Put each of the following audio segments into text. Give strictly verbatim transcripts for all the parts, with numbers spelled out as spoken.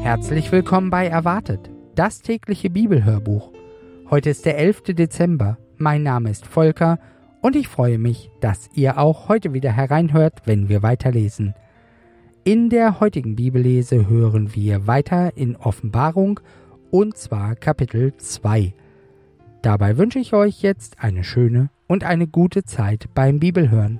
Herzlich willkommen bei Erwartet, das tägliche Bibelhörbuch. Heute ist der elfte Dezember. Mein Name ist Volker und ich freue mich, dass ihr auch heute wieder hereinhört, wenn wir weiterlesen. In der heutigen Bibellese hören wir weiter in Offenbarung und zwar Kapitel zwei. Dabei wünsche ich euch jetzt eine schöne und eine gute Zeit beim Bibelhören.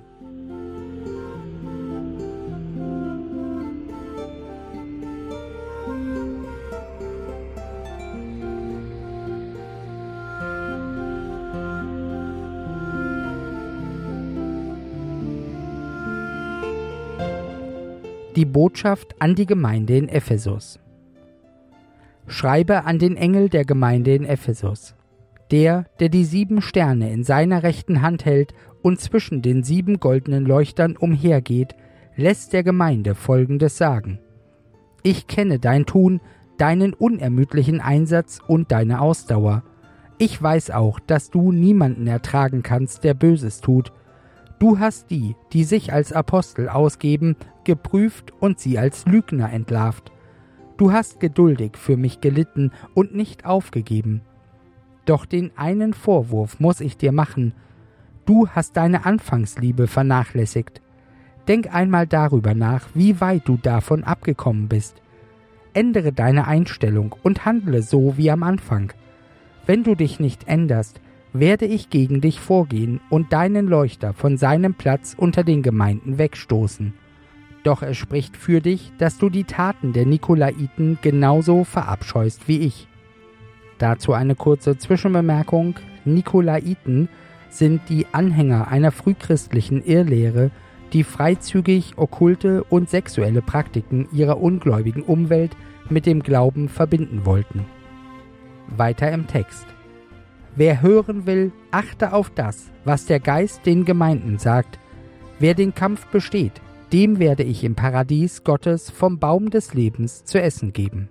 Die Botschaft an die Gemeinde in Ephesus. Schreibe an den Engel der Gemeinde in Ephesus. Der, der die sieben Sterne in seiner rechten Hand hält und zwischen den sieben goldenen Leuchtern umhergeht, lässt der Gemeinde Folgendes sagen. Ich kenne dein Tun, deinen unermüdlichen Einsatz und deine Ausdauer. Ich weiß auch, dass du niemanden ertragen kannst, der Böses tut. Du hast die, die sich als Apostel ausgeben, geprüft und sie als Lügner entlarvt. Du hast geduldig für mich gelitten und nicht aufgegeben. Doch den einen Vorwurf muss ich dir machen. Du hast deine Anfangsliebe vernachlässigt. Denk einmal darüber nach, wie weit du davon abgekommen bist. Ändere deine Einstellung und handle so wie am Anfang. Wenn du dich nicht änderst, werde ich gegen dich vorgehen und deinen Leuchter von seinem Platz unter den Gemeinden wegstoßen. Doch es spricht für dich, dass du die Taten der Nikolaiten genauso verabscheust wie ich. Dazu eine kurze Zwischenbemerkung. Nikolaiten sind die Anhänger einer frühchristlichen Irrlehre, die freizügig okkulte und sexuelle Praktiken ihrer ungläubigen Umwelt mit dem Glauben verbinden wollten. Weiter im Text. Wer hören will, achte auf das, was der Geist den Gemeinden sagt. Wer den Kampf besteht, dem werde ich im Paradies Gottes vom Baum des Lebens zu essen geben.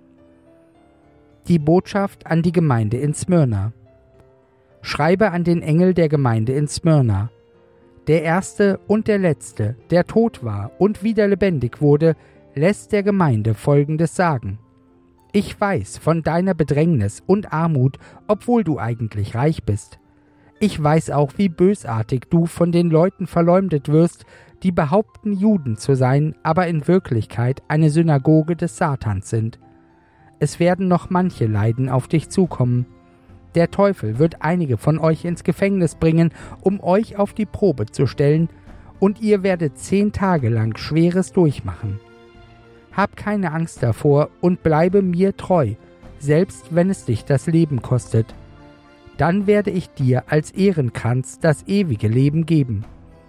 Die Botschaft an die Gemeinde in Smyrna. Schreibe an den Engel der Gemeinde in Smyrna. Der Erste und der Letzte, der tot war und wieder lebendig wurde, lässt der Gemeinde Folgendes sagen. Ich weiß von deiner Bedrängnis und Armut, obwohl du eigentlich reich bist. Ich weiß auch, wie bösartig du von den Leuten verleumdet wirst, die behaupten, Juden zu sein, aber in Wirklichkeit eine Synagoge des Satans sind. Es werden noch manche Leiden auf dich zukommen. Der Teufel wird einige von euch ins Gefängnis bringen, um euch auf die Probe zu stellen, und ihr werdet zehn Tage lang Schweres durchmachen. Hab keine Angst davor und bleibe mir treu, selbst wenn es dich das Leben kostet. Dann werde ich dir als Ehrenkranz das ewige Leben geben.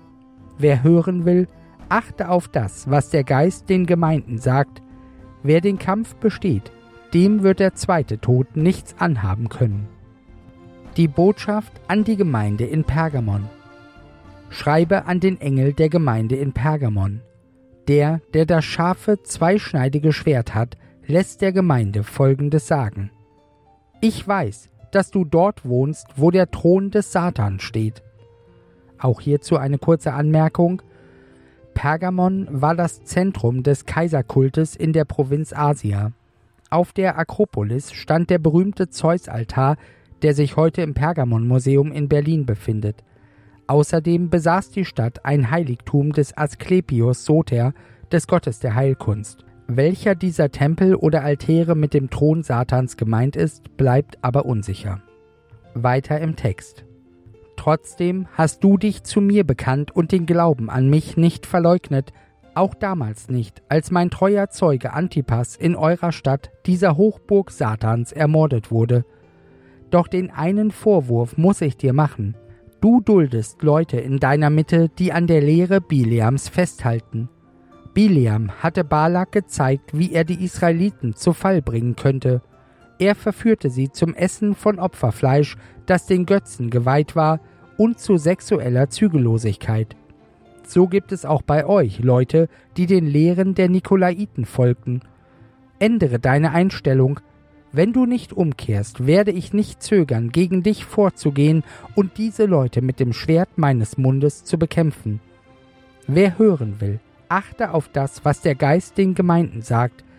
Wer hören will, achte auf das, was der Geist den Gemeinden sagt. Wer den Kampf besteht, dem wird der zweite Tod nichts anhaben können. Die Botschaft an die Gemeinde in Pergamon. Schreibe an den Engel der Gemeinde in Pergamon. Der, der das scharfe, zweischneidige Schwert hat, lässt der Gemeinde Folgendes sagen. Ich weiß, dass du dort wohnst, wo der Thron des Satans steht. Auch hierzu eine kurze Anmerkung. Pergamon war das Zentrum des Kaiserkultes in der Provinz Asia. Auf der Akropolis stand der berühmte Zeus-Altar, der sich heute im Pergamon-Museum in Berlin befindet. Außerdem besaß die Stadt ein Heiligtum des Asklepios Soter, des Gottes der Heilkunst. Welcher dieser Tempel oder Altäre mit dem Thron Satans gemeint ist, bleibt aber unsicher. Weiter im Text. Trotzdem hast du dich zu mir bekannt und den Glauben an mich nicht verleugnet, auch damals nicht, als mein treuer Zeuge Antipas in eurer Stadt, dieser Hochburg Satans, ermordet wurde. Doch den einen Vorwurf muss ich dir machen. Du duldest Leute in deiner Mitte, die an der Lehre Bileams festhalten. Bileam hatte Balak gezeigt, wie er die Israeliten zu Fall bringen könnte. Er verführte sie zum Essen von Opferfleisch, das den Götzen geweiht war, und zu sexueller Zügellosigkeit. So gibt es auch bei euch Leute, die den Lehren der Nikolaiten folgten. Ändere deine Einstellung. Wenn du nicht umkehrst, werde ich nicht zögern, gegen dich vorzugehen und diese Leute mit dem Schwert meines Mundes zu bekämpfen. Wer hören will, achte auf das, was der Geist den Gemeinden sagt.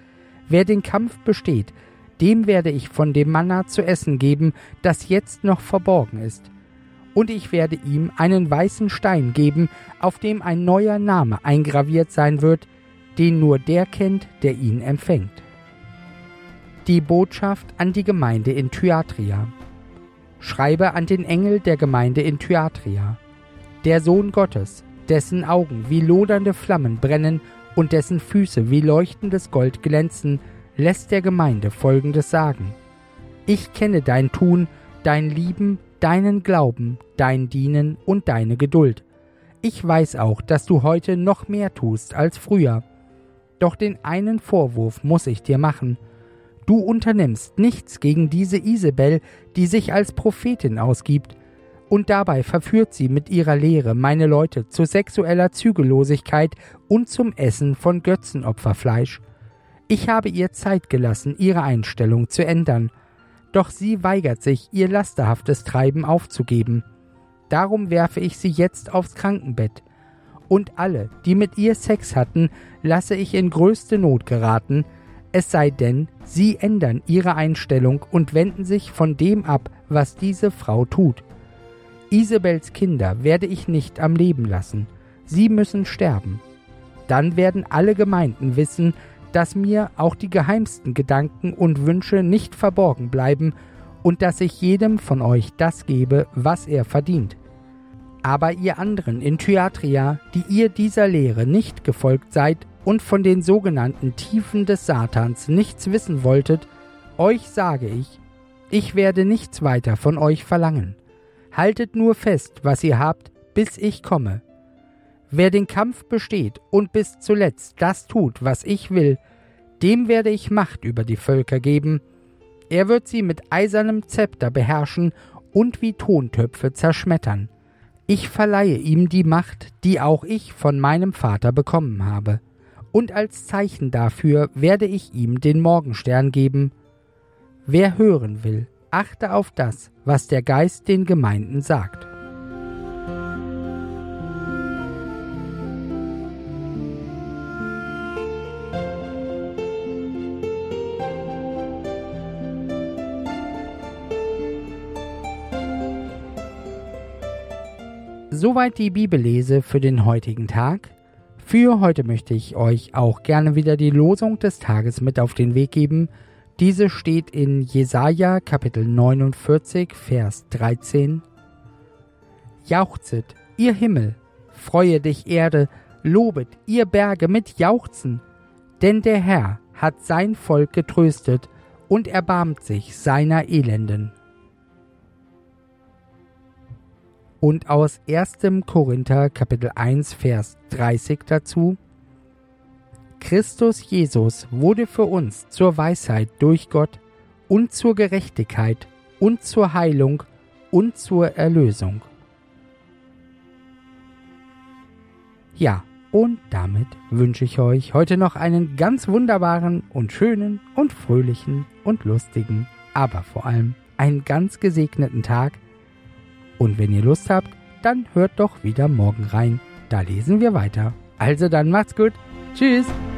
Wer den Kampf besteht, dem werde ich von dem Manna zu essen geben, das jetzt noch verborgen ist. Und ich werde ihm einen weißen Stein geben, auf dem ein neuer Name eingraviert sein wird, den nur der kennt, der ihn empfängt. Die Botschaft an die Gemeinde in Thyatira. Schreibe an den Engel der Gemeinde in Thyatira. Der Sohn Gottes, dessen Augen wie lodernde Flammen brennen und dessen Füße wie leuchtendes Gold glänzen, lässt der Gemeinde Folgendes sagen: Ich kenne dein Tun, dein Lieben, deinen Glauben, dein Dienen und deine Geduld. Ich weiß auch, dass du heute noch mehr tust als früher. Doch den einen Vorwurf muss ich dir machen. Du unternimmst nichts gegen diese Isabel, die sich als Prophetin ausgibt, und dabei verführt sie mit ihrer Lehre meine Leute zu sexueller Zügellosigkeit und zum Essen von Götzenopferfleisch. Ich habe ihr Zeit gelassen, ihre Einstellung zu ändern, doch sie weigert sich, ihr lasterhaftes Treiben aufzugeben. Darum werfe ich sie jetzt aufs Krankenbett, und alle, die mit ihr Sex hatten, lasse ich in größte Not geraten, es sei denn, sie ändern ihre Einstellung und wenden sich von dem ab, was diese Frau tut. Isabels Kinder werde ich nicht am Leben lassen, sie müssen sterben. Dann werden alle Gemeinden wissen, dass mir auch die geheimsten Gedanken und Wünsche nicht verborgen bleiben und dass ich jedem von euch das gebe, was er verdient. Aber ihr anderen in Thyatira, die ihr dieser Lehre nicht gefolgt seid und von den sogenannten Tiefen des Satans nichts wissen wolltet, euch sage ich, ich werde nichts weiter von euch verlangen. Haltet nur fest, was ihr habt, bis ich komme. Wer den Kampf besteht und bis zuletzt das tut, was ich will, dem werde ich Macht über die Völker geben. Er wird sie mit eisernem Zepter beherrschen und wie Tontöpfe zerschmettern. Ich verleihe ihm die Macht, die auch ich von meinem Vater bekommen habe. Und als Zeichen dafür werde ich ihm den Morgenstern geben. Wer hören will, achte auf das, was der Geist den Gemeinden sagt. Soweit die Bibellese für den heutigen Tag. Für heute möchte ich euch auch gerne wieder die Losung des Tages mit auf den Weg geben. Diese steht in Jesaja Kapitel neunundvierzig, Vers dreizehn. Jauchzet, ihr Himmel, freue dich Erde, lobet, ihr Berge mit Jauchzen, denn der Herr hat sein Volk getröstet und erbarmt sich seiner Elenden. Und aus erstem Korinther Kapitel eins, Vers dreißig dazu: Christus Jesus wurde für uns zur Weisheit durch Gott und zur Gerechtigkeit und zur Heilung und zur Erlösung. Ja, und damit wünsche ich euch heute noch einen ganz wunderbaren und schönen und fröhlichen und lustigen, aber vor allem einen ganz gesegneten Tag. Und wenn ihr Lust habt, dann hört doch wieder morgen rein. Da lesen wir weiter. Also dann macht's gut. Tschüss.